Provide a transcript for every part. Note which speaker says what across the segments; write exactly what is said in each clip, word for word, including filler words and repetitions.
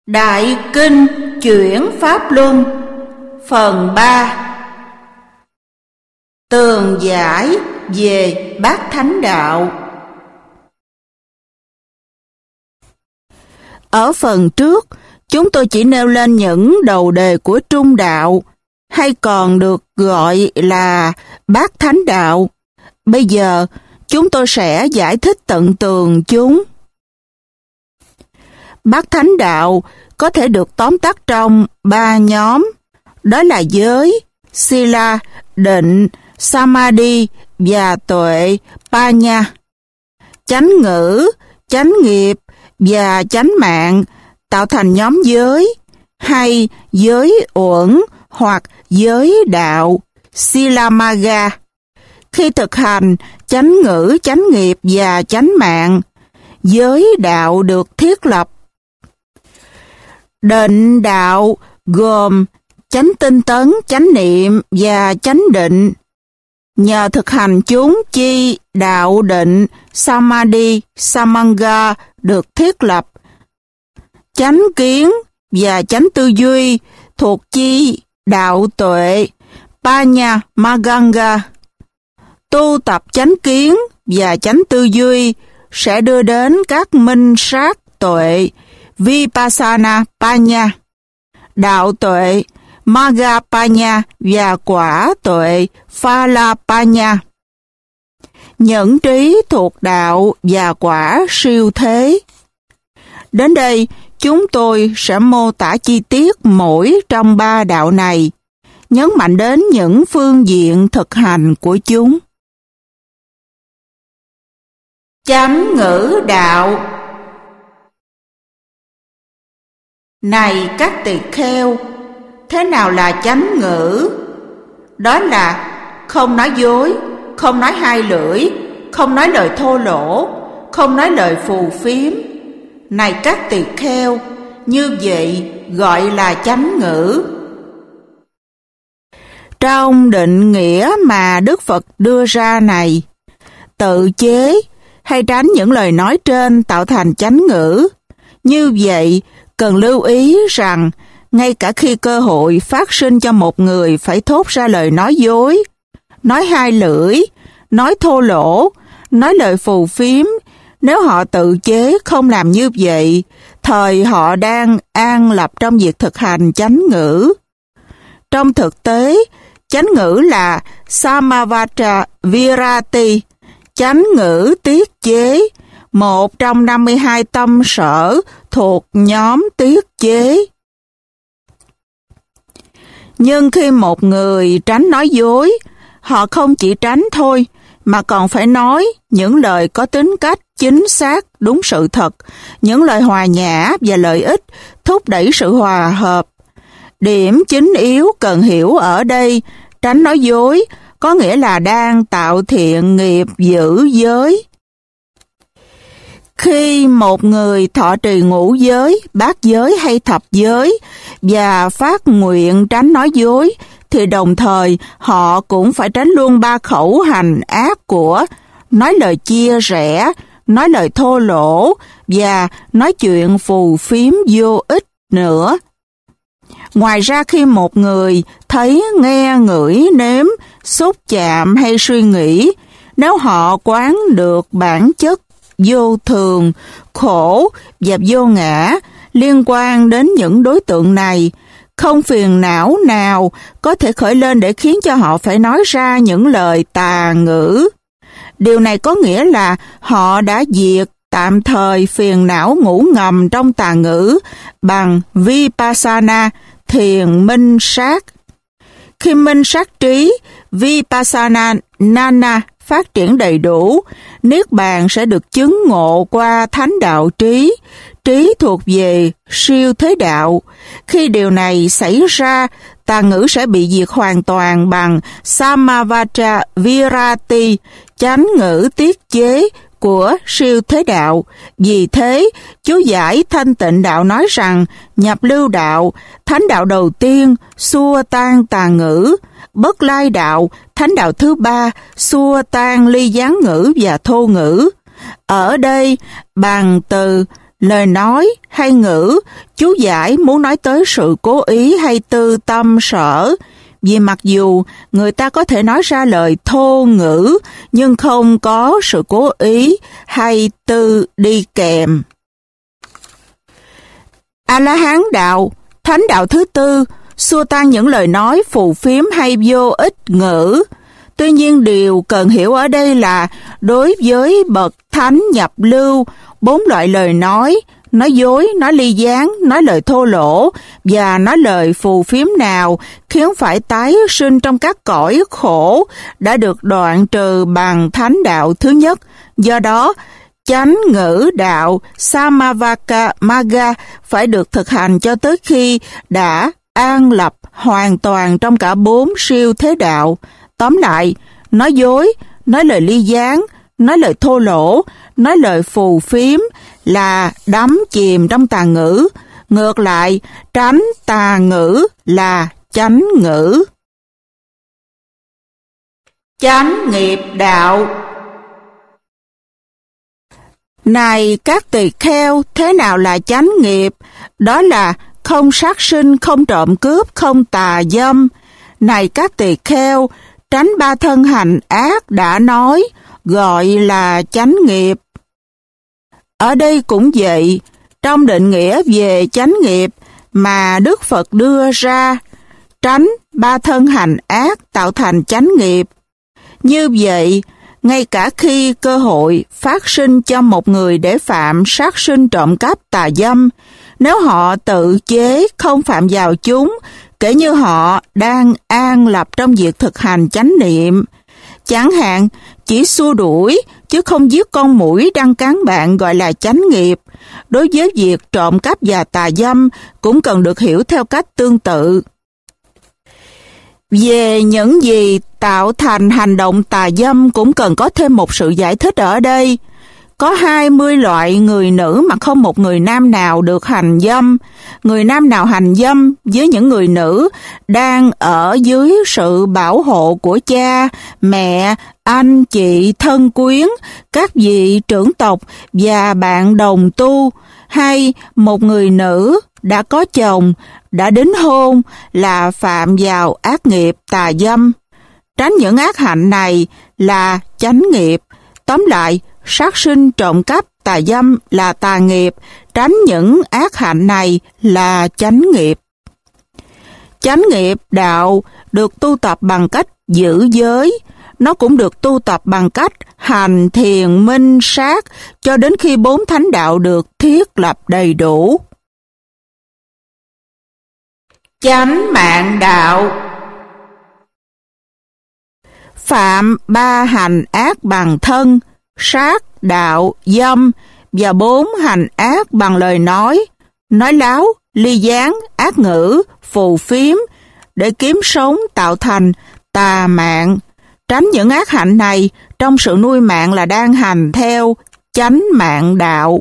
Speaker 1: Đại Kinh Chuyển Pháp Luân Phần ba. Tường giải về Bát Thánh Đạo. Ở phần trước, chúng tôi chỉ nêu lên những đầu đề của Trung Đạo, hay còn được gọi là Bát Thánh Đạo. Bây giờ, chúng tôi sẽ giải thích tận tường chúng. Bát Thánh Đạo có thể được tóm tắt trong ba nhóm, đó là giới, Sila, định, Samadhi và tuệ, Panya. Chánh ngữ, chánh nghiệp và chánh mạng tạo thành nhóm giới, hay giới uẩn hoặc giới đạo, Silamagga. Khi thực hành chánh ngữ, chánh nghiệp và chánh mạng, giới đạo được thiết lập. Định đạo gồm chánh tinh tấn, chánh niệm và chánh định. Nhờ thực hành chúng chi đạo định, Samadhi, Samanga được thiết lập. Chánh kiến và chánh tư duy thuộc chi đạo tuệ, Panya Maganga. Tu tập chánh kiến và chánh tư duy sẽ đưa đến các minh sát tuệ, Vipassana Panya, đạo tuệ, Magga Panya và quả tuệ, Phala Panya. Nhẫn trí thuộc đạo và quả siêu thế. Đến đây, chúng tôi sẽ mô tả chi tiết mỗi trong ba đạo này, nhấn mạnh đến những phương diện thực hành của chúng. Chánh ngữ đạo. Này các tỳ kheo, thế nào là chánh ngữ? Đó là không nói dối, không nói hai lưỡi, không nói lời thô lỗ, không nói lời phù phiếm. Này các tỳ kheo, như vậy gọi là chánh ngữ. Trong định nghĩa mà Đức Phật đưa ra này, tự chế hay tránh những lời nói trên tạo thành chánh ngữ. Như vậy, cần lưu ý rằng, ngay cả khi cơ hội phát sinh cho một người phải thốt ra lời nói dối, nói hai lưỡi, nói thô lỗ, nói lời phù phiếm, nếu họ tự chế không làm như vậy, thời họ đang an lập trong việc thực hành chánh ngữ. Trong thực tế, chánh ngữ là Samavata Virati, chánh ngữ tiết chế, một trong năm mươi hai tâm sở thuộc nhóm tiết chế. Nhưng khi một người tránh nói dối, họ không chỉ tránh thôi, mà còn phải nói những lời có tính cách chính xác, đúng sự thật, những lời hòa nhã và lợi ích, thúc đẩy sự hòa hợp. Điểm chính yếu cần hiểu ở đây, tránh nói dối, có nghĩa là đang tạo thiện nghiệp giữ giới. Khi một người thọ trì ngũ giới, bát giới hay thập giới và phát nguyện tránh nói dối, thì đồng thời họ cũng phải tránh luôn ba khẩu hành ác của nói lời chia rẽ, nói lời thô lỗ và nói chuyện phù phiếm vô ích nữa. Ngoài ra, khi một người thấy, nghe, ngửi, nếm, xúc chạm hay suy nghĩ, nếu họ quán được bản chất vô thường, khổ và vô ngã liên quan đến những đối tượng này, không phiền não nào có thể khởi lên để khiến cho họ phải nói ra những lời tà ngữ. Điều này có nghĩa là họ đã diệt tạm thời phiền não ngủ ngầm trong tà ngữ bằng Vipassana, thiền minh sát. Khi minh sát trí, Vipassana Nana phát triển đầy đủ, Niết Bàn sẽ được chứng ngộ qua thánh đạo trí, trí thuộc về siêu thế đạo. Khi điều này xảy ra, tà ngữ sẽ bị diệt hoàn toàn bằng Samavata Virati, chánh ngữ tiết chế của siêu thế đạo. Vì thế, chú giải Thanh Tịnh Đạo nói rằng, nhập lưu đạo, thánh đạo đầu tiên, xua tan tà ngữ. Bất Lai đạo, thánh đạo thứ ba, xua tan ly gián ngữ và thô ngữ. Ở đây, bằng từ lời nói hay ngữ, chú giải muốn nói tới sự cố ý hay tư tâm sở. Vì mặc dù người ta có thể nói ra lời thô ngữ, nhưng không có sự cố ý hay tư đi kèm. A-la-hán đạo, thánh đạo thứ tư, xua tan những lời nói phù phiếm hay vô ích ngữ. Tuy nhiên điều cần hiểu ở đây là đối với bậc thánh nhập lưu, bốn loại lời nói, nói dối, nói ly gián, nói lời thô lỗ và nói lời phù phiếm nào khiến phải tái sinh trong các cõi khổ đã được đoạn trừ bằng thánh đạo thứ nhất. Do đó, chánh ngữ đạo Samavaka Magga phải được thực hành cho tới khi đã an lập hoàn toàn trong cả bốn siêu thế đạo. Tóm lại, nói dối, nói lời ly gián, nói lời thô lỗ, nói lời phù phiếm là đắm chìm trong tà ngữ. Ngược lại, tránh tà ngữ là chánh ngữ. Chánh nghiệp đạo. Này các tỳ kheo, thế nào là chánh nghiệp? Đó là không sát sinh, không trộm cướp, không tà dâm. Này các tỳ kheo, tránh ba thân hành ác đã nói, gọi là chánh nghiệp. Ở đây cũng vậy, trong định nghĩa về chánh nghiệp mà Đức Phật đưa ra, tránh ba thân hành ác tạo thành chánh nghiệp. Như vậy, ngay cả khi cơ hội phát sinh cho một người để phạm sát sinh trộm cắp tà dâm, nếu họ tự chế không phạm vào chúng, kể như họ đang an lập trong việc thực hành chánh niệm. Chẳng hạn, chỉ xua đuổi chứ không giết con muỗi đang cắn bạn gọi là chánh nghiệp. Đối với việc trộm cắp và tà dâm cũng cần được hiểu theo cách tương tự. Về những gì tạo thành hành động tà dâm cũng cần có thêm một sự giải thích ở đây. Có hai mươi loại người nữ mà không một người nam nào được hành dâm. Người nam nào hành dâm với những người nữ đang ở dưới sự bảo hộ của cha, mẹ, anh, chị, thân quyến, các vị trưởng tộc và bạn đồng tu, hay một người nữ đã có chồng, đã đính hôn là phạm vào ác nghiệp tà dâm. Tránh những ác hạnh này là chánh nghiệp. Tóm lại, sát sinh trộm cắp tà dâm là tà nghiệp, tránh những ác hạnh này là chánh nghiệp. Chánh nghiệp đạo được tu tập bằng cách giữ giới, nó cũng được tu tập bằng cách hành thiền minh sát cho đến khi bốn thánh đạo được thiết lập đầy đủ. Chánh mạng đạo. Phạm ba hành ác bằng thân, sát, đạo, dâm và bốn hành ác bằng lời nói, nói láo, ly gián, ác ngữ, phù phiếm để kiếm sống tạo thành tà mạng. Tránh những ác hạnh này trong sự nuôi mạng là đang hành theo chánh mạng đạo.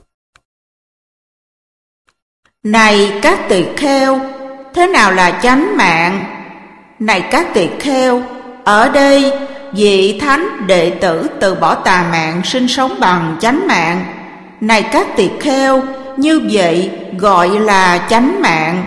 Speaker 1: Này các tỳ kheo, thế nào là chánh mạng? Này các tỳ kheo, ở đây vị thánh đệ tử từ bỏ tà mạng sinh sống bằng chánh mạng. Này các tỳ kheo, như vậy gọi là chánh mạng.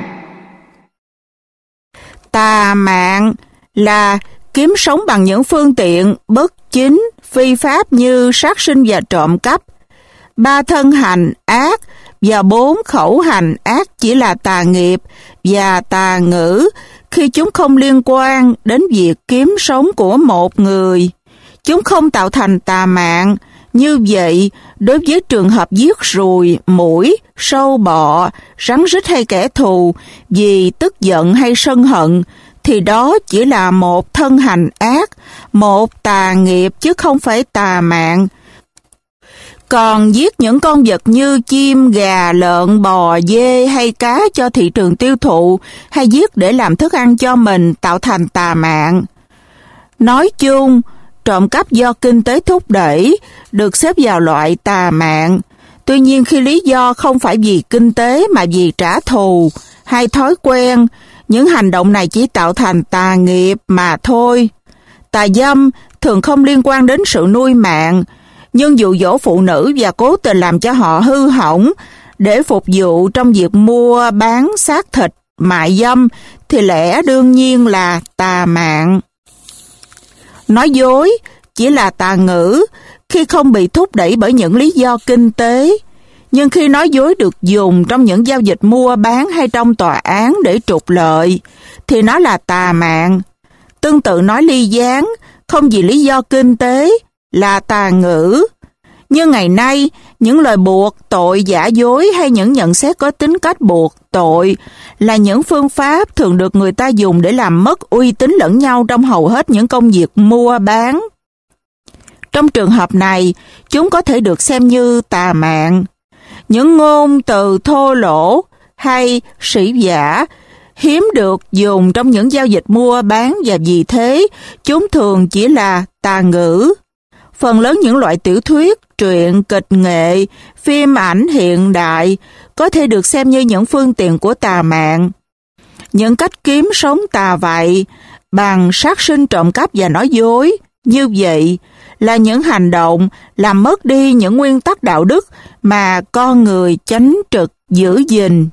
Speaker 1: Tà mạng là kiếm sống bằng những phương tiện bất chính, phi pháp như sát sinh và trộm cắp. Ba thân hành ác và bốn khẩu hành ác chỉ là tà nghiệp và tà ngữ khi chúng không liên quan đến việc kiếm sống của một người. Chúng không tạo thành tà mạng. Như vậy, đối với trường hợp giết ruồi, muỗi, sâu bọ, rắn rít hay kẻ thù vì tức giận hay sân hận, thì đó chỉ là một thân hành ác, một tà nghiệp chứ không phải tà mạng. Còn giết những con vật như chim, gà, lợn, bò, dê hay cá cho thị trường tiêu thụ, hay giết để làm thức ăn cho mình tạo thành tà mạng. Nói chung, trộm cắp do kinh tế thúc đẩy được xếp vào loại tà mạng. Tuy nhiên khi lý do không phải vì kinh tế mà vì trả thù hay thói quen, những hành động này chỉ tạo thành tà nghiệp mà thôi. Tà dâm thường không liên quan đến sự nuôi mạng, nhưng dụ dỗ phụ nữ và cố tình làm cho họ hư hỏng để phục vụ trong việc mua bán xác thịt, mại dâm thì lẽ đương nhiên là tà mạng. Nói dối chỉ là tà ngữ khi không bị thúc đẩy bởi những lý do kinh tế, nhưng khi nói dối được dùng trong những giao dịch mua bán hay trong tòa án để trục lợi thì nó là tà mạng. Tương tự nói ly gián không vì lý do kinh tế là tà ngữ. Nhưng ngày nay, những lời buộc tội giả dối hay những nhận xét có tính cách buộc tội là những phương pháp thường được người ta dùng để làm mất uy tín lẫn nhau trong hầu hết những công việc mua bán. Trong trường hợp này, chúng có thể được xem như tà mạng. Những ngôn từ thô lỗ hay sĩ giả hiếm được dùng trong những giao dịch mua bán và vì thế chúng thường chỉ là tà ngữ. Phần lớn những loại tiểu thuyết, truyện, kịch nghệ, phim ảnh hiện đại có thể được xem như những phương tiện của tà mạng. Những cách kiếm sống tà vậy bằng sát sinh, trộm cắp và nói dối như vậy là những hành động làm mất đi những nguyên tắc đạo đức mà con người chánh trực giữ gìn.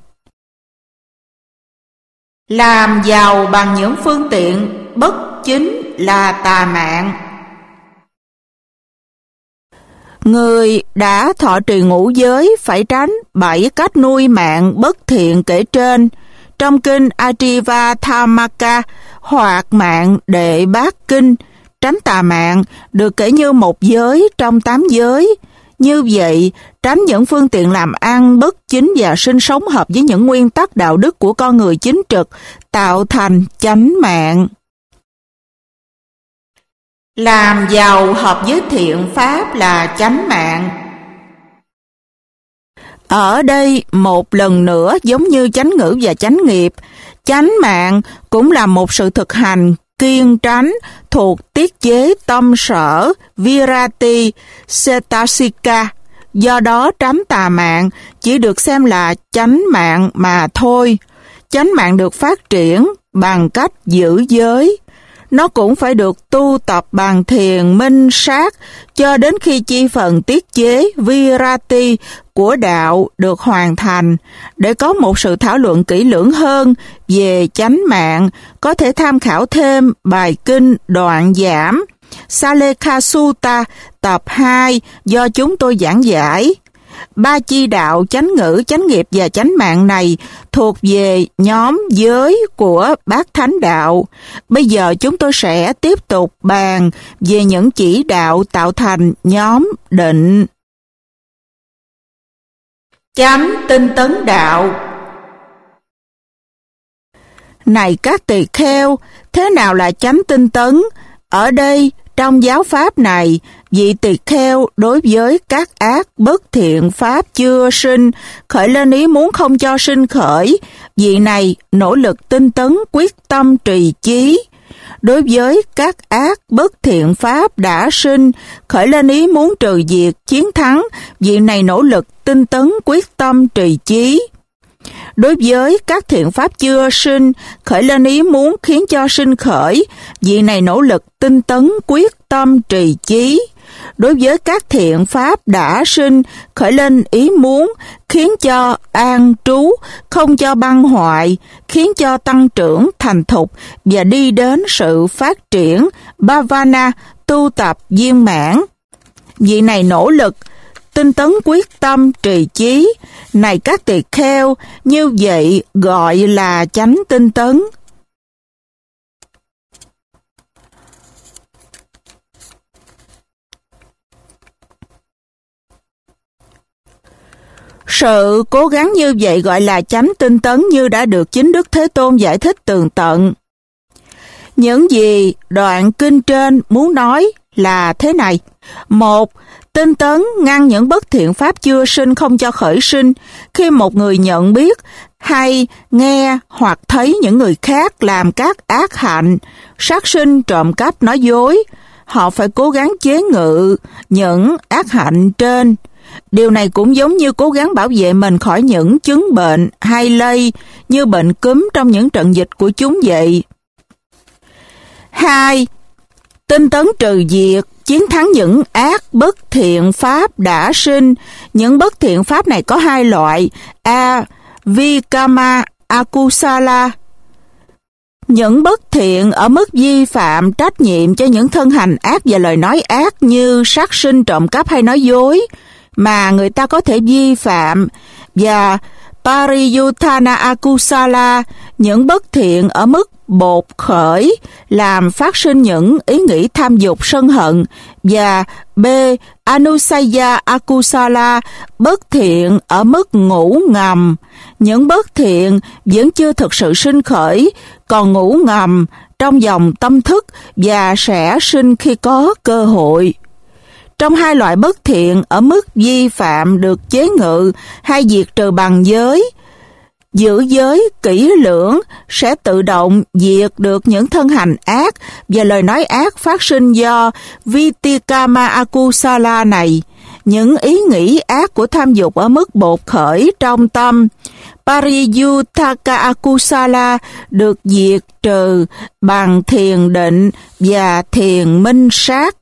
Speaker 1: Làm giàu bằng những phương tiện bất chính là tà mạng. Người đã thọ trì ngũ giới phải tránh bảy cách nuôi mạng bất thiện kể trên. Trong kinh Ajivathamaka hoặc mạng đệ bát kinh, tránh tà mạng được kể như một giới trong tám giới. Như vậy, tránh những phương tiện làm ăn bất chính và sinh sống hợp với những nguyên tắc đạo đức của con người chính trực tạo thành chánh mạng. Làm giàu hợp với thiện pháp là chánh mạng. Ở đây một lần nữa giống như chánh ngữ và chánh nghiệp, chánh mạng cũng là một sự thực hành kiêng tránh thuộc tiết chế tâm sở Virati Cetasika. Do đó tránh tà mạng chỉ được xem là chánh mạng mà thôi. Chánh mạng được phát triển bằng cách giữ giới. Nó cũng phải được tu tập bằng thiền minh sát cho đến khi chi phần tiết chế Virati của đạo được hoàn thành. Để có một sự thảo luận kỹ lưỡng hơn về chánh mạng, có thể tham khảo thêm bài kinh đoạn giảm Salekha Sutta tập hai do chúng tôi giảng giải. Ba chi đạo chánh ngữ, chánh nghiệp và chánh mạng này thuộc về nhóm giới của Bát Thánh Đạo. Bây giờ chúng tôi sẽ tiếp tục bàn về những chỉ đạo tạo thành nhóm định. Chánh tinh tấn đạo. Này các tỳ kheo, thế nào là chánh tinh tấn? Ở đây, trong giáo pháp này, vị tỳ kheo đối với các ác bất thiện pháp chưa sinh, khởi lên ý muốn không cho sinh khởi, vị này nỗ lực tinh tấn quyết tâm trì chí. Đối với các ác bất thiện pháp đã sinh, khởi lên ý muốn trừ diệt, chiến thắng, vị này nỗ lực tinh tấn quyết tâm trì chí. Đối với các thiện pháp chưa sinh, khởi lên ý muốn khiến cho sinh khởi, vị này nỗ lực tinh tấn quyết tâm trì chí. Đối với các thiện pháp đã sinh, khởi lên ý muốn khiến cho an trú, không cho băng hoại, khiến cho tăng trưởng thành thục và đi đến sự phát triển bhavana, tu tập viên mãn. Vị này nỗ lực tinh tấn quyết tâm trì chí. Này các tỳ kheo, như vậy gọi là chánh tinh tấn. Sự cố gắng như vậy gọi là chánh tinh tấn như đã được chính Đức Thế Tôn giải thích tường tận. Những gì đoạn kinh trên muốn nói là thế này. Một, tinh tấn ngăn những bất thiện pháp chưa sinh không cho khởi sinh. Khi một người nhận biết hay nghe hoặc thấy những người khác làm các ác hạnh, sát sinh, trộm cắp, nói dối, họ phải cố gắng chế ngự những ác hạnh trên. Điều này cũng giống như cố gắng bảo vệ mình khỏi những chứng bệnh hay lây như bệnh cúm trong những trận dịch của chúng vậy. Hai, tinh tấn trừ diệt chiến thắng những ác bất thiện pháp đã sinh. Những bất thiện pháp này có hai loại: A. Vikama Akusala, những bất thiện ở mức vi phạm trách nhiệm cho những thân hành ác và lời nói ác như sát sinh, trộm cắp hay nói dối mà người ta có thể vi phạm, và Pariyuthana Akusala, những bất thiện ở mức bột khởi làm phát sinh những ý nghĩ tham dục, sân hận, và B. Anusaya Akusala, bất thiện ở mức ngủ ngầm, những bất thiện vẫn chưa thực sự sinh khởi, còn ngủ ngầm trong dòng tâm thức và sẽ sinh khi có cơ hội. Trong hai loại bất thiện ở mức vi phạm được chế ngự hay diệt trừ bằng giới, giữ giới kỹ lưỡng sẽ tự động diệt được những thân hành ác và lời nói ác phát sinh do Vitikama Akusala này. Những ý nghĩ ác của tham dục ở mức bột khởi trong tâm Pariyuthaka Akusala được diệt trừ bằng thiền định và thiền minh sát.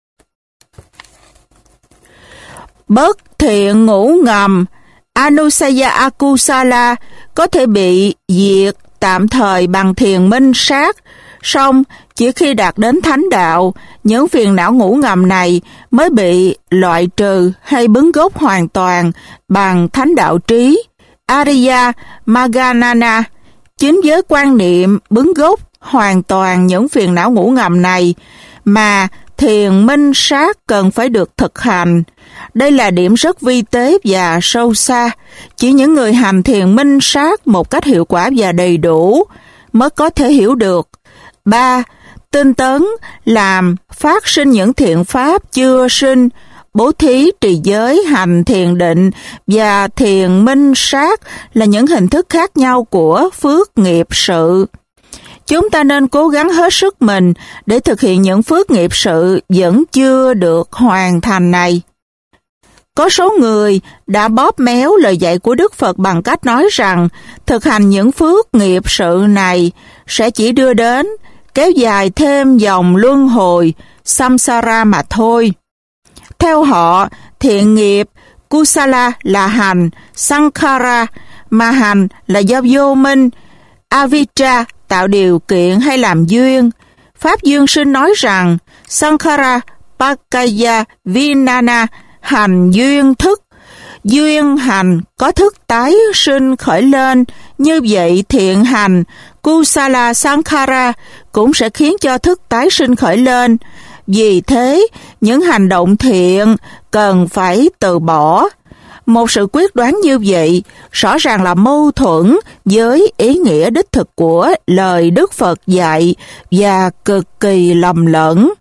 Speaker 1: Bất thiện ngủ ngầm Anusaya Akusala có thể bị diệt tạm thời bằng thiền minh sát, song chỉ khi đạt đến thánh đạo, những phiền não ngủ ngầm này mới bị loại trừ hay bứng gốc hoàn toàn bằng thánh đạo trí Ariya Maganana. Chính với quan niệm bứng gốc hoàn toàn những phiền não ngủ ngầm này mà thiền minh sát cần phải được thực hành. Đây là điểm rất vi tế và sâu xa. Chỉ những người hành thiền minh sát một cách hiệu quả và đầy đủ mới có thể hiểu được. ba. Tinh tấn làm phát sinh những thiện pháp chưa sinh, bố thí, trì giới, hành thiền định và thiền minh sát là những hình thức khác nhau của phước nghiệp sự. Chúng ta nên cố gắng hết sức mình để thực hiện những phước nghiệp sự vẫn chưa được hoàn thành này. Có số người đã bóp méo lời dạy của Đức Phật bằng cách nói rằng thực hành những phước nghiệp sự này sẽ chỉ đưa đến kéo dài thêm dòng luân hồi samsara mà thôi. Theo họ, thiện nghiệp kusala là hành, sankhara mà hành là do vô minh, avijja tạo điều kiện hay làm duyên. Pháp Dương Sinh nói rằng sankhara pakaya vinana, hành duyên thức. Duyên hành có thức tái sinh khởi lên, như vậy thiện hành kusala sankhara cũng sẽ khiến cho thức tái sinh khởi lên. Vì thế, những hành động thiện cần phải từ bỏ. Một sự quyết đoán như vậy rõ ràng là mâu thuẫn với ý nghĩa đích thực của lời Đức Phật dạy và cực kỳ lầm lẫn.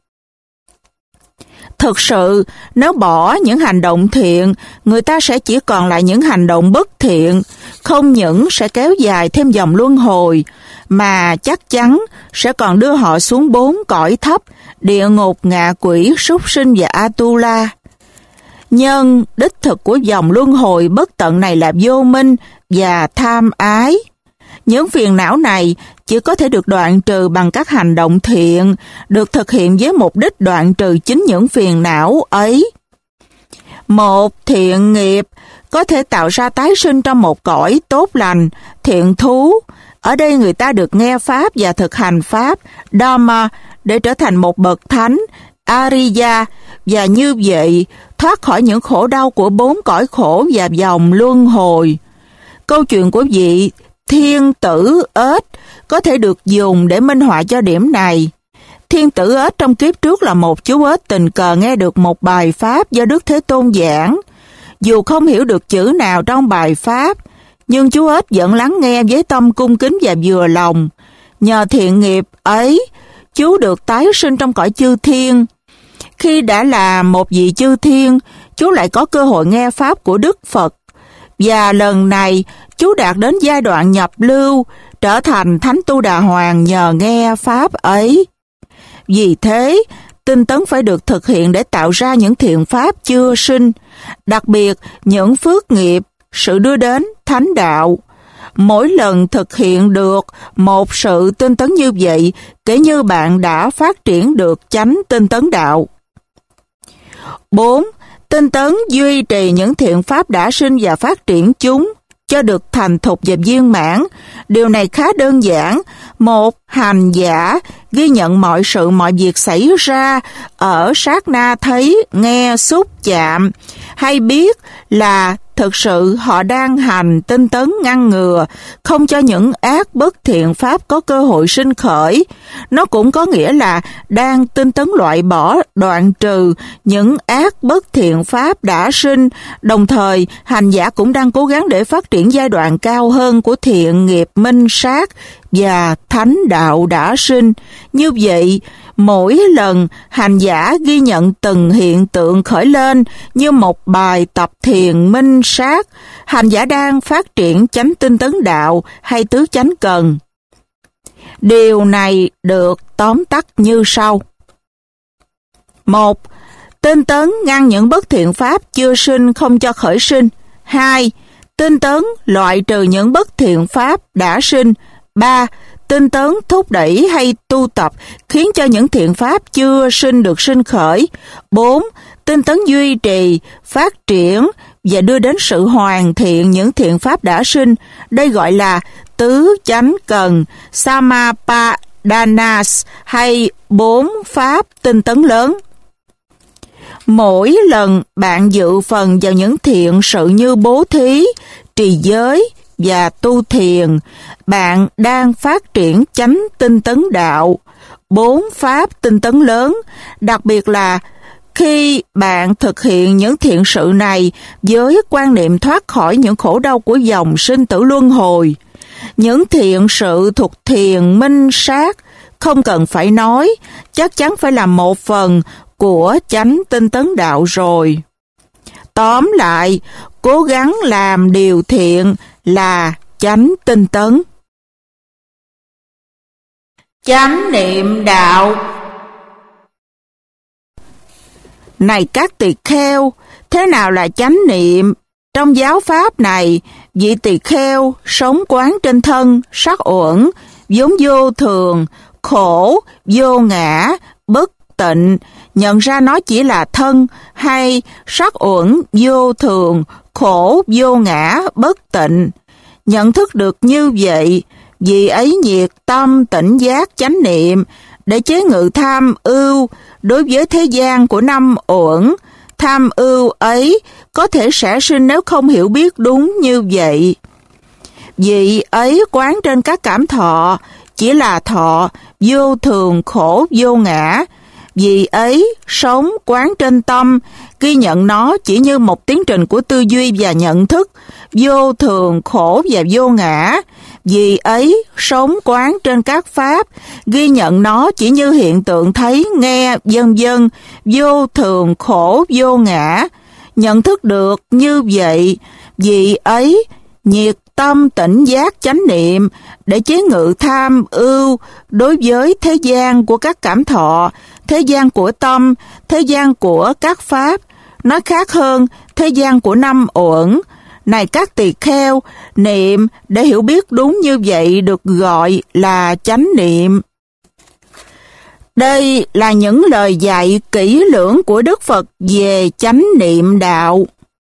Speaker 1: Thực sự, nếu bỏ những hành động thiện, người ta sẽ chỉ còn lại những hành động bất thiện, không những sẽ kéo dài thêm dòng luân hồi, mà chắc chắn sẽ còn đưa họ xuống bốn cõi thấp, địa ngục, ngạ quỷ, súc sinh và Atula. Nhân đích thực của dòng luân hồi bất tận này là vô minh và tham ái. Những phiền não này chỉ có thể được đoạn trừ bằng các hành động thiện, được thực hiện với mục đích đoạn trừ chính những phiền não ấy. Một thiện nghiệp có thể tạo ra tái sinh trong một cõi tốt lành, thiện thú. Ở đây người ta được nghe Pháp và thực hành Pháp, Dhamma, để trở thành một bậc thánh, Ariya, và như vậy thoát khỏi những khổ đau của bốn cõi khổ và dòng luân hồi. Câu chuyện của vị thiên tử ếch có thể được dùng để minh họa cho điểm này. Thiên tử ếch trong kiếp trước là một chú ếch tình cờ nghe được một bài Pháp do Đức Thế Tôn giảng. Dù không hiểu được chữ nào trong bài Pháp, nhưng chú ếch vẫn lắng nghe với tâm cung kính và vừa lòng. Nhờ thiện nghiệp ấy, chú được tái sinh trong cõi chư thiên. Khi đã là một vị chư thiên, chú lại có cơ hội nghe Pháp của Đức Phật. Và lần này, chú đạt đến giai đoạn nhập lưu, trở thành Thánh Tu Đà Hoàng nhờ nghe Pháp ấy. Vì thế, tinh tấn phải được thực hiện để tạo ra những thiện Pháp chưa sinh, đặc biệt những phước nghiệp, sự đưa đến Thánh Đạo. Mỗi lần thực hiện được một sự tinh tấn như vậy, kể như bạn đã phát triển được chánh tinh tấn đạo. bốn. Tinh tấn duy trì những thiện pháp đã sinh và phát triển chúng cho được thành thục và viên mãn. Điều này khá đơn giản. Một, hành giả ghi nhận mọi sự mọi việc xảy ra ở sát na thấy, nghe, xúc, chạm, hay biết là thực sự họ đang hành tinh tấn ngăn ngừa, không cho những ác bất thiện pháp có cơ hội sinh khởi. Nó cũng có nghĩa là đang tinh tấn loại bỏ, đoạn trừ những ác bất thiện pháp đã sinh, đồng thời hành giả cũng đang cố gắng để phát triển giai đoạn cao hơn của thiện nghiệp minh sát và thánh đạo đã sinh. Như vậy, mỗi lần hành giả ghi nhận từng hiện tượng khởi lên như một bài tập thiền minh sát, hành giả đang phát triển chánh tinh tấn đạo hay tứ chánh cần. Điều này được tóm tắt như sau. Một. Tinh tấn ngăn những bất thiện pháp chưa sinh không cho khởi sinh. Hai. Tinh tấn loại trừ những bất thiện pháp đã sinh. Ba. Tinh tấn thúc đẩy hay tu tập khiến cho những thiện pháp chưa sinh được sinh khởi. Bốn. Tinh tấn duy trì, phát triển và đưa đến sự hoàn thiện những thiện pháp đã sinh. Đây gọi là tứ chánh cần, Samapadanas hay bốn pháp tinh tấn lớn. Mỗi lần bạn dự phần vào những thiện sự như bố thí, trì giới và tu thiền, bạn đang phát triển chánh tinh tấn đạo, bốn pháp tinh tấn lớn, đặc biệt là khi bạn thực hiện những thiện sự này với quan niệm thoát khỏi những khổ đau của dòng sinh tử luân hồi. Những thiện sự thuộc thiền minh sát, không cần phải nói, chắc chắn phải là một phần của chánh tinh tấn đạo rồi. Tóm lại, cố gắng làm điều thiện là chánh tinh tấn. Chánh niệm đạo. Này các tỳ kheo, thế nào là chánh niệm? Trong giáo pháp này, vị tỳ kheo sống quán trên thân, sắc uẩn, vốn vô thường, khổ, vô ngã, bất tịnh, nhận ra nó chỉ là thân, hay sắc uẩn, vô thường, khổ, vô ngã, bất tịnh. Nhận thức được như vậy, vì ấy nhiệt tâm tỉnh giác chánh niệm để chế ngự tham ưu đối với thế gian của năm uẩn. Tham ưu ấy có thể sẽ sinh nếu không hiểu biết đúng như vậy. Vì ấy quán trên các cảm thọ chỉ là thọ, vô thường, khổ, vô ngã. Vì ấy sống quán trên tâm, ghi nhận nó chỉ như một tiến trình của tư duy và nhận thức, vô thường, khổ và vô ngã. Vì ấy sống quán trên các pháp, ghi nhận nó chỉ như hiện tượng thấy, nghe, vân vân, vô thường, khổ, vô ngã. Nhận thức được như vậy, vì ấy nhiệt tâm tỉnh giác chánh niệm để chế ngự tham ưu đối với thế gian của các cảm thọ, thế gian của tâm, thế gian của các pháp, nói khác hơn, thế gian của năm uẩn. Này các tỳ kheo, niệm để hiểu biết đúng như vậy được gọi là chánh niệm. Đây là những lời dạy kỹ lưỡng của Đức Phật về chánh niệm đạo.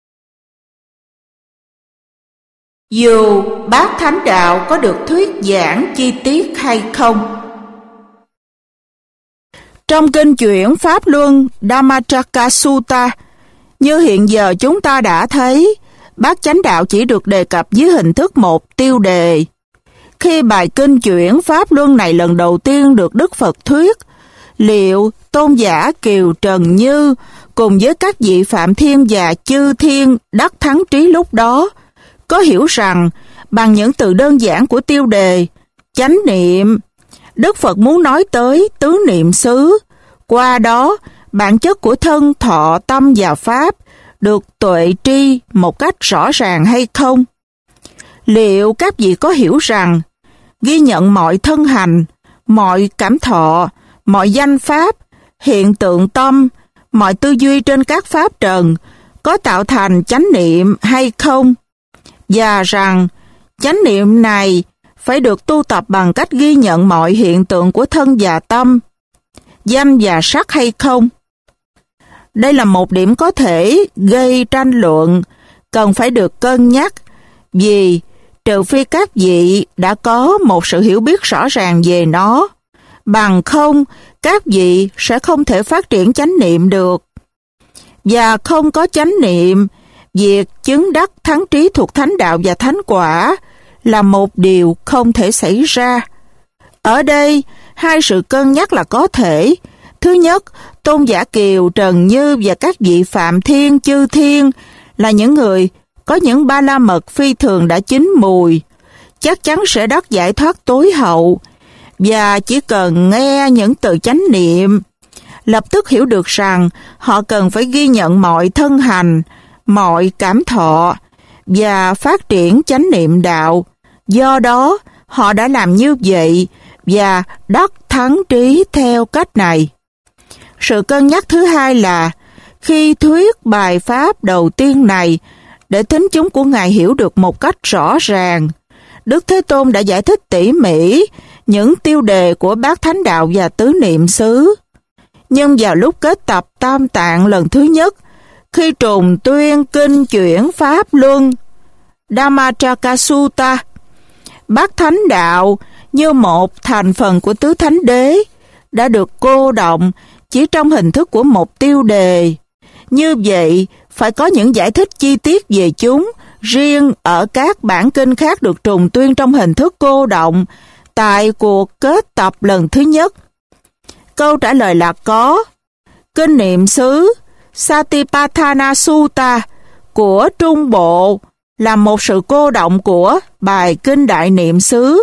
Speaker 1: Dù Bát Thánh Đạo có được thuyết giảng chi tiết hay không. Trong kinh chuyển Pháp Luân Dhammacakka Sutta, như hiện giờ chúng ta đã thấy, Bát Chánh Đạo chỉ được đề cập dưới hình thức một tiêu đề. Khi bài kinh chuyển Pháp Luân này lần đầu tiên được Đức Phật thuyết, liệu tôn giả Kiều Trần Như cùng với các vị Phạm Thiên và Chư Thiên đắc thắng trí lúc đó có hiểu rằng bằng những từ đơn giản của tiêu đề chánh niệm, Đức Phật muốn nói tới tứ niệm xứ, qua đó bản chất của thân, thọ, tâm và pháp được tuệ tri một cách rõ ràng hay không? Liệu các vị có hiểu rằng ghi nhận mọi thân hành, mọi cảm thọ, mọi danh pháp, hiện tượng tâm, mọi tư duy trên các pháp trần có tạo thành chánh niệm hay không? Và rằng chánh niệm này phải được tu tập bằng cách ghi nhận mọi hiện tượng của thân và tâm, danh và sắc hay không? Đây là một điểm có thể gây tranh luận, cần phải được cân nhắc, vì trừ phi các vị đã có một sự hiểu biết rõ ràng về nó, bằng không các vị sẽ không thể phát triển chánh niệm được. Và không có chánh niệm, việc chứng đắc thắng trí thuộc thánh đạo và thánh quả là một điều không thể xảy ra. Ở đây, hai sự cân nhắc là có thể. Thứ nhất, Tôn giả Kiều, Trần Như và các vị Phạm Thiên, Chư Thiên là những người có những ba la mật phi thường đã chín mùi, chắc chắn sẽ đắc giải thoát tối hậu, và chỉ cần nghe những từ chánh niệm, lập tức hiểu được rằng họ cần phải ghi nhận mọi thân hành, mọi cảm thọ và phát triển chánh niệm đạo. Do đó, họ đã làm như vậy và đắc thắng trí theo cách này. Sự cân nhắc thứ hai là khi thuyết bài pháp đầu tiên này, để thính chúng của Ngài hiểu được một cách rõ ràng, Đức Thế Tôn đã giải thích tỉ mỉ những tiêu đề của Bát Thánh Đạo và Tứ Niệm xứ. Nhưng vào lúc kết tập Tam Tạng lần thứ nhất, khi trùng tuyên kinh chuyển Pháp Luân, Dhammacakka Sutta, Bát Thánh Đạo như một thành phần của Tứ Thánh Đế đã được cô động chỉ trong hình thức của một tiêu đề. Như vậy, phải có những giải thích chi tiết về chúng riêng ở các bản kinh khác được trùng tuyên trong hình thức cô động tại cuộc kết tập lần thứ nhất. Câu trả lời là có. Kinh niệm xứ Satipatthana Sutta của Trung Bộ là một sự cô động của bài kinh Đại Niệm xứ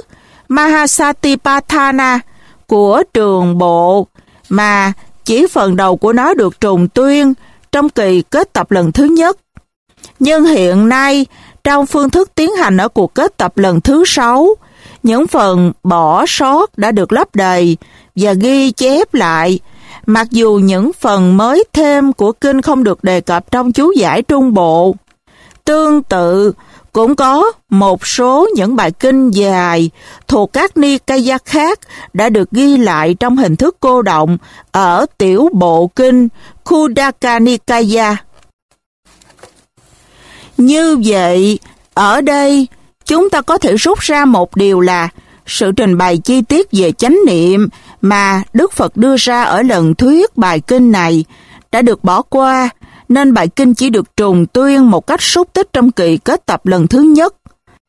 Speaker 1: Mahasatipatthana của Trường Bộ, mà chỉ phần đầu của nó được trùng tuyên trong kỳ kết tập lần thứ nhất. Nhưng hiện nay, trong phương thức tiến hành ở cuộc kết tập lần thứ sáu, những phần bỏ sót đã được lấp đầy và ghi chép lại, mặc dù những phần mới thêm của kinh không được đề cập trong chú giải Trung Bộ. Tương tự, cũng có một số những bài kinh dài thuộc các Nikaya khác đã được ghi lại trong hình thức cô động ở tiểu bộ kinh Khuddaka Nikaya. Như vậy, ở đây, chúng ta có thể rút ra một điều là sự trình bày chi tiết về chánh niệm mà Đức Phật đưa ra ở lần thuyết bài kinh này đã được bỏ qua, nên bài kinh chỉ được trùng tuyên một cách xúc tích trong kỳ kết tập lần thứ nhất.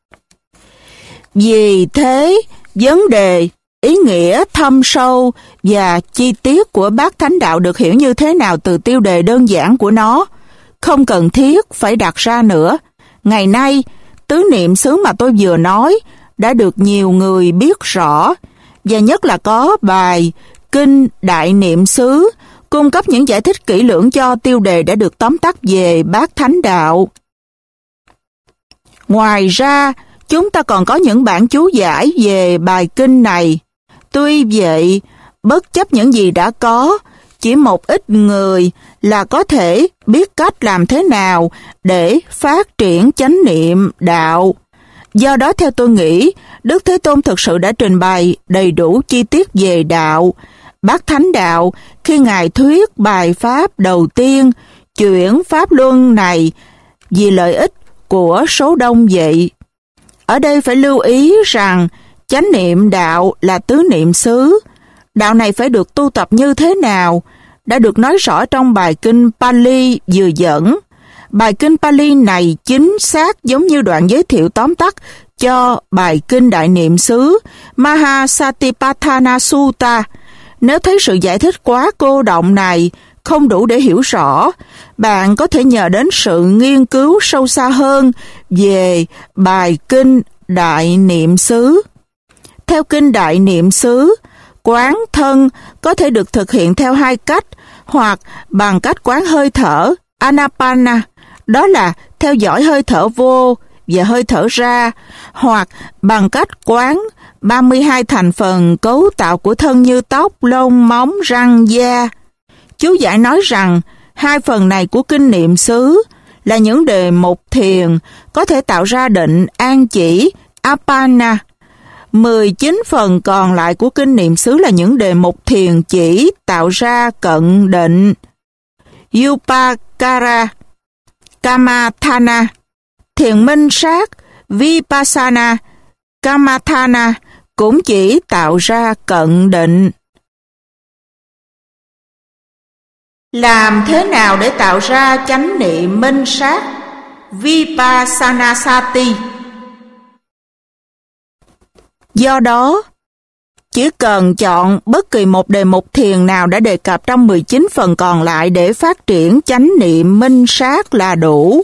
Speaker 1: Vì thế, vấn đề, ý nghĩa thâm sâu và chi tiết của Bát Thánh Đạo được hiểu như thế nào từ tiêu đề đơn giản của nó, không cần thiết phải đặt ra nữa. Ngày nay, tứ niệm xứ mà tôi vừa nói đã được nhiều người biết rõ, và nhất là có bài Kinh Đại Niệm xứ cung cấp những giải thích kỹ lưỡng cho tiêu đề đã được tóm tắt về Bát Thánh Đạo. Ngoài ra, chúng ta còn có những bản chú giải về bài kinh này. Tuy vậy, bất chấp những gì đã có, chỉ một ít người là có thể biết cách làm thế nào để phát triển chánh niệm đạo. Do đó, theo tôi nghĩ, Đức Thế Tôn thực sự đã trình bày đầy đủ chi tiết về đạo, Bát Thánh Đạo, khi Ngài thuyết bài pháp đầu tiên, chuyển Pháp Luân này vì lợi ích của số đông vậy. Ở đây phải lưu ý rằng chánh niệm đạo là tứ niệm xứ. Đạo này phải được tu tập như thế nào đã được nói rõ trong bài kinh Pali vừa dẫn. Bài kinh Pali này chính xác giống như đoạn giới thiệu tóm tắt cho bài kinh Đại Niệm xứ Mahasatipatthana Sutta. Nếu thấy sự giải thích quá cô động này không đủ để hiểu rõ, bạn có thể nhờ đến sự nghiên cứu sâu xa hơn về bài kinh Đại Niệm xứ. Theo kinh Đại Niệm xứ, quán thân có thể được thực hiện theo hai cách, hoặc bằng cách quán hơi thở Anapana, đó là theo dõi hơi thở vô và hơi thở ra, hoặc bằng cách quán ba mươi hai thành phần cấu tạo của thân như tóc, lông, móng, răng, da. Chú giải nói rằng hai phần này của kinh niệm xứ là những đề mục thiền có thể tạo ra định an chỉ Apana. mười chín phần còn lại của kinh niệm xứ là những đề mục thiền chỉ tạo ra cận định. Upakara, Kamathana, thiền minh sát, Vipassana, Kamathana cũng chỉ tạo ra cận định. Làm thế nào để tạo ra chánh niệm minh sát, Vipassanasati? Do đó, chỉ cần chọn bất kỳ một đề mục thiền nào đã đề cập trong mười chín phần còn lại để phát triển chánh niệm minh sát là đủ.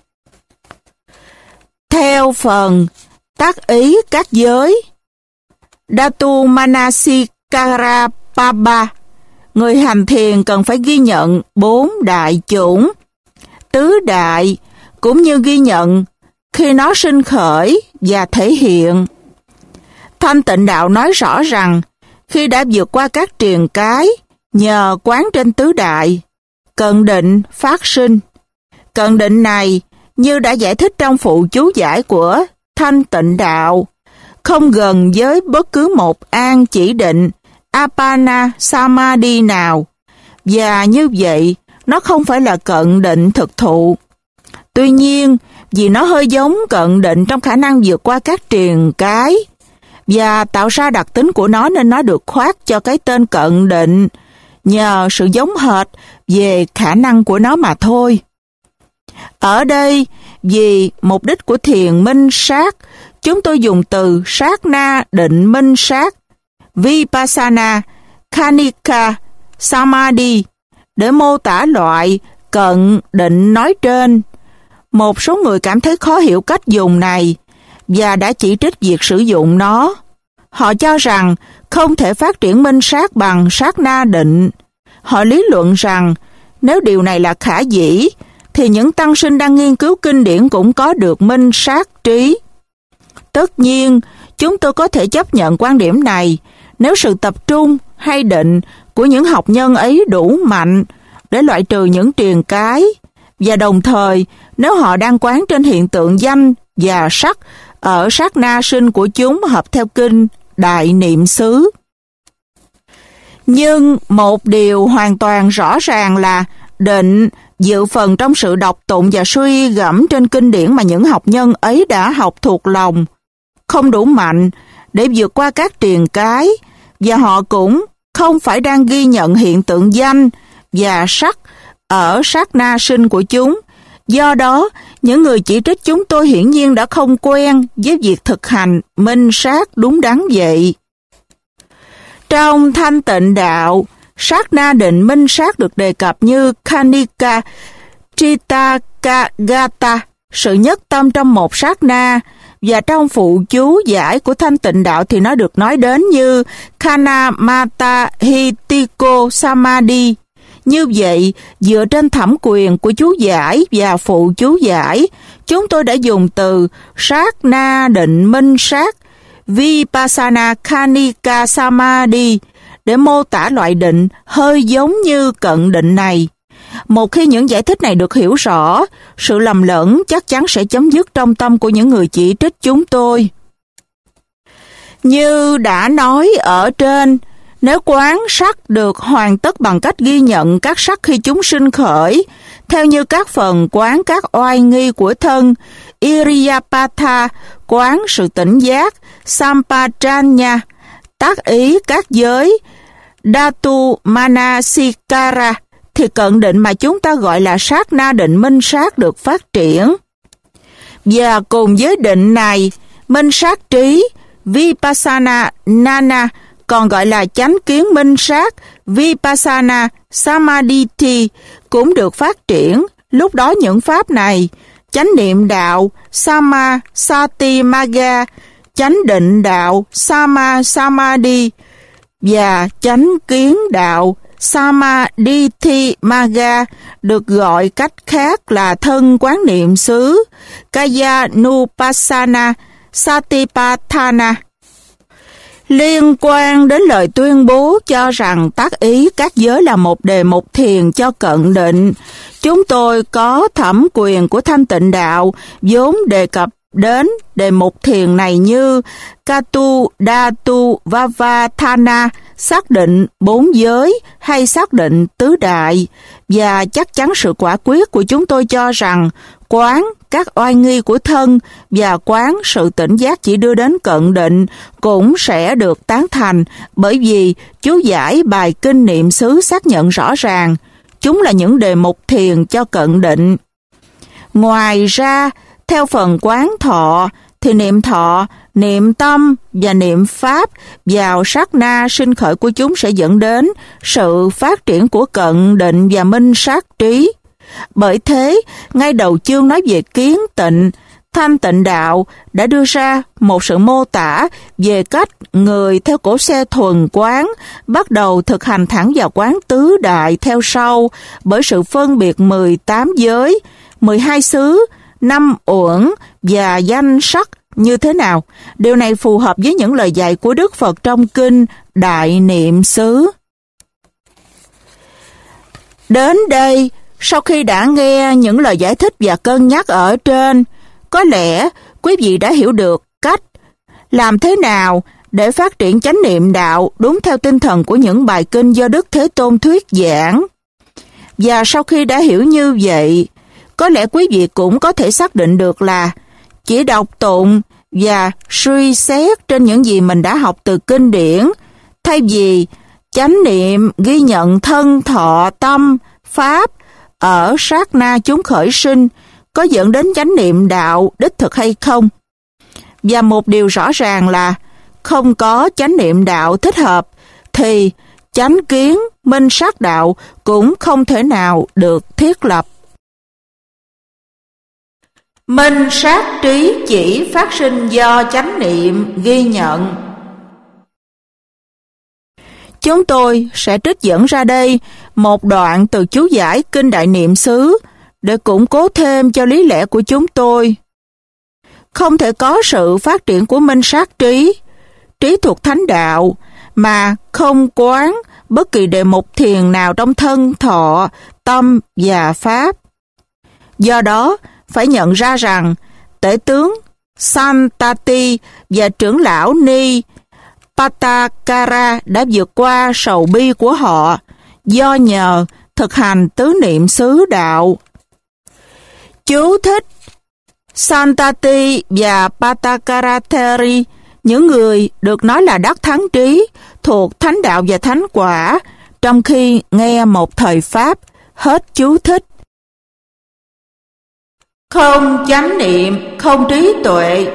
Speaker 1: Theo phần tác ý các giới, Dhatu Manasikara Paba, người hành thiền cần phải ghi nhận bốn đại chủng, tứ đại, cũng như ghi nhận khi nó sinh khởi và thể hiện. Thanh Tịnh Đạo nói rõ rằng khi đã vượt qua các triền cái nhờ quán trên tứ đại, cận định phát sinh. Cận định này, như đã giải thích trong phụ chú giải của Thanh Tịnh Đạo, không gần với bất cứ một an chỉ định Apana Samadhi nào, và như vậy nó không phải là cận định thực thụ. Tuy nhiên, vì nó hơi giống cận định trong khả năng vượt qua các triền cái và tạo ra đặc tính của nó, nên nó được khoác cho cái tên cận định nhờ sự giống hệt về khả năng của nó mà thôi. Ở đây, vì mục đích của thiền minh sát, chúng tôi dùng từ sát na định minh sát, Vipassana, Khanika, Samadhi để mô tả loại cận định nói trên. Một số người cảm thấy khó hiểu cách dùng này và đã chỉ trích việc sử dụng nó. Họ cho rằng không thể phát triển minh sát bằng sát na định. Họ lý luận rằng nếu điều này là khả dĩ, thì những tăng sinh đang nghiên cứu kinh điển cũng có được minh sát trí. Tất nhiên, chúng tôi có thể chấp nhận quan điểm này nếu sự tập trung hay định của những học nhân ấy đủ mạnh để loại trừ những triền cái, và đồng thời nếu họ đang quán trên hiện tượng danh và sắc ở sát na sinh của chúng hợp theo kinh Đại Niệm xứ. Nhưng một điều hoàn toàn rõ ràng là định dự phần trong sự đọc tụng và suy gẫm trên kinh điển mà những học nhân ấy đã học thuộc lòng không đủ mạnh để vượt qua các triền cái, và họ cũng không phải đang ghi nhận hiện tượng danh và sắc ở sát na sinh của chúng. Do đó, những người chỉ trích chúng tôi hiển nhiên đã không quen với việc thực hành minh sát đúng đắn vậy. Trong Thanh Tịnh Đạo, sát na định minh sát được đề cập như Khanika Chitakagata, sự nhất tâm trong một sát na, và trong phụ chú giải của Thanh Tịnh Đạo thì nó được nói đến như Khanamata Hitiko Samadhi. Như vậy, dựa trên thẩm quyền của chú giải và phụ chú giải, chúng tôi đã dùng từ sát na định minh sát, Vipassana Khanika Samadhi để mô tả loại định hơi giống như cận định này. Một khi những giải thích này được hiểu rõ, sự lầm lẫn chắc chắn sẽ chấm dứt trong tâm của những người chỉ trích chúng tôi. Như đã nói ở trên, nếu quán sắc được hoàn tất bằng cách ghi nhận các sắc khi chúng sinh khởi, theo như các phần quán các oai nghi của thân, Iriyapatha, quán sự tỉnh giác, Sampajanya, tác ý các giới, Dhatu Manasikara, thì cận định mà chúng ta gọi là sát na định minh sát được phát triển. Và cùng với định này, minh sát trí, Vipassana Nana, còn gọi là chánh kiến minh sát, Vipassana Samadhi, cũng được phát triển. Lúc đó những pháp này, chánh niệm đạo Sama Sati Magga, chánh định đạo Sama Samadhi và chánh kiến đạo Samadhi Magga được gọi cách khác là thân quán niệm xứ Kayanupassana Satipatthana. Liên quan đến lời tuyên bố cho rằng tác ý các giới là một đề mục thiền cho cận định, chúng tôi có thẩm quyền của Thanh Tịnh Đạo vốn đề cập đến đề mục thiền này như Katu, Datu, Vavatana, xác định bốn giới hay xác định tứ đại, và chắc chắn sự quả quyết của chúng tôi cho rằng quán các oai nghi của thân và quán sự tỉnh giác chỉ đưa đến cận định cũng sẽ được tán thành, bởi vì chú giải bài kinh niệm xứ xác nhận rõ ràng chúng là những đề mục thiền cho cận định. Ngoài ra, theo phần quán thọ, thì niệm thọ, niệm tâm và niệm pháp vào sát na sinh khởi của chúng sẽ dẫn đến sự phát triển của cận định và minh sát trí. Bởi thế, ngay đầu chương nói về kiến tịnh, Thanh Tịnh Đạo đã đưa ra một sự mô tả về cách người theo cổ xe thuần quán bắt đầu thực hành thẳng vào quán tứ đại theo sau bởi sự phân biệt mười tám giới, mười hai xứ, năm uẩn và danh sắc như thế nào. Điều này phù hợp với những lời dạy của Đức Phật trong kinh Đại Niệm xứ. Đến đây, sau khi đã nghe những lời giải thích và cân nhắc ở trên, có lẽ quý vị đã hiểu được cách làm thế nào để phát triển chánh niệm đạo đúng theo tinh thần của những bài kinh do Đức Thế Tôn thuyết giảng. Và sau khi đã hiểu như vậy, có lẽ quý vị cũng có thể xác định được là chỉ đọc tụng và suy xét trên những gì mình đã học từ kinh điển, thay vì chánh niệm ghi nhận thân thọ tâm pháp ở sát na chúng khởi sinh, có dẫn đến chánh niệm đạo đích thực hay không. Và một điều rõ ràng là không có chánh niệm đạo thích hợp thì chánh kiến minh sát đạo cũng không thể nào được thiết lập. Minh sát trí chỉ phát sinh do chánh niệm ghi nhận. Chúng tôi sẽ trích dẫn ra đây một đoạn từ chú giải Kinh Đại Niệm xứ để củng cố thêm cho lý lẽ của chúng tôi. Không thể có sự phát triển của minh sát trí, trí thuộc thánh đạo, mà không quán bất kỳ đề mục thiền nào trong thân, thọ, tâm và pháp. Do đó, phải nhận ra rằng tể tướng Santati và trưởng lão Ni Patakara đã vượt qua sầu bi của họ do nhờ thực hành tứ niệm xứ đạo. Chú thích: Santati và Patakarateri, những người được nói là đắc thắng trí, thuộc thánh đạo và thánh quả, trong khi nghe một thời pháp. Hết chú thích. Không chánh niệm, không trí tuệ.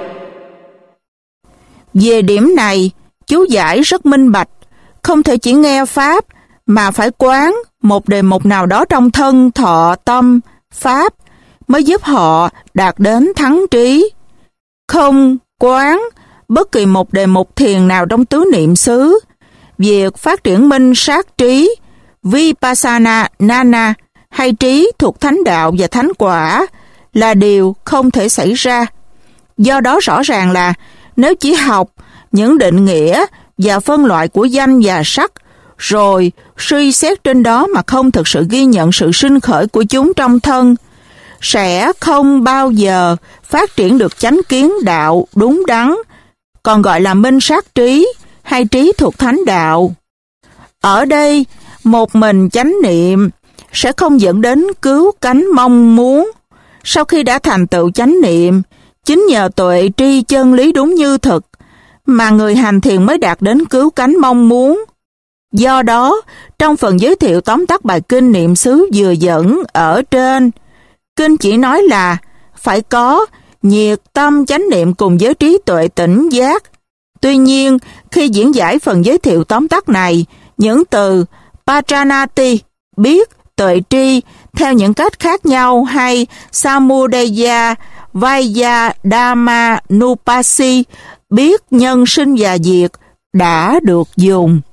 Speaker 1: Về điểm này, chú giải rất minh bạch, không thể chỉ nghe pháp, mà phải quán một đề mục nào đó trong thân, thọ, tâm, pháp, mới giúp họ đạt đến thắng trí. Không quán bất kỳ một đề mục thiền nào trong tứ niệm xứ, việc phát triển minh sát trí, Vipassana Nana hay trí thuộc thánh đạo và thánh quả là điều không thể xảy ra. Do đó rõ ràng là nếu chỉ học những định nghĩa và phân loại của danh và sắc, rồi suy xét trên đó mà không thực sự ghi nhận sự sinh khởi của chúng trong thân, sẽ không bao giờ phát triển được chánh kiến đạo đúng đắn, còn gọi là minh sát trí hay trí thuộc thánh đạo. Ở đây, một mình chánh niệm sẽ không dẫn đến cứu cánh mong muốn. Sau khi đã thành tựu chánh niệm, chính nhờ tuệ tri chân lý đúng như thực, mà người hành thiền mới đạt đến cứu cánh mong muốn. Do đó, trong phần giới thiệu tóm tắt bài kinh niệm xứ vừa dẫn ở trên, kinh chỉ nói là phải có nhiệt tâm chánh niệm cùng với trí tuệ tỉnh giác. Tuy nhiên, khi diễn giải phần giới thiệu tóm tắt này, những từ Pajanati, biết, tuệ tri, theo những cách khác nhau, hay Samudaya, Vaya, Dhamma, Nupasi, biết nhân sinh và diệt, đã được dùng.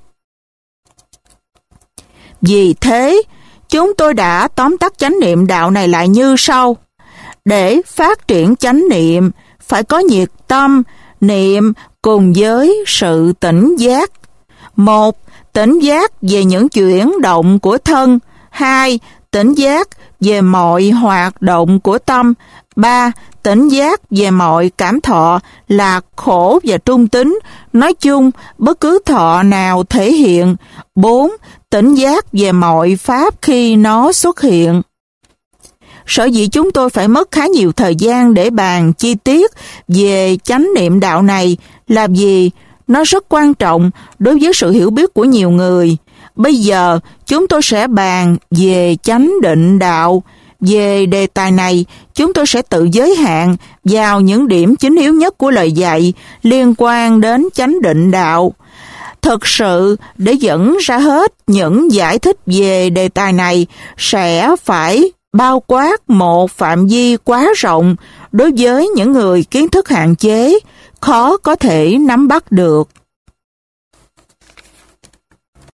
Speaker 1: Vì thế, chúng tôi đã tóm tắt chánh niệm đạo này lại như sau. Để phát triển chánh niệm, phải có nhiệt tâm, niệm cùng với sự tỉnh giác. Một, tỉnh giác về những chuyển động của thân. Hai, tỉnh giác về mọi hoạt động của tâm. ba. Tỉnh giác về mọi cảm thọ, lạc, khổ và trung tính, nói chung bất cứ thọ nào thể hiện. bốn. Tỉnh giác về mọi pháp khi nó xuất hiện. Sở dĩ chúng tôi phải mất khá nhiều thời gian để bàn chi tiết về chánh niệm đạo này là vì nó rất quan trọng đối với sự hiểu biết của nhiều người. Bây giờ chúng tôi sẽ bàn về chánh định đạo. Về đề tài này, chúng tôi sẽ tự giới hạn vào những điểm chính yếu nhất của lời dạy liên quan đến chánh định đạo. Thực sự, để dẫn ra hết những giải thích về đề tài này sẽ phải bao quát một phạm vi quá rộng đối với những người kiến thức hạn chế, khó có thể nắm bắt được.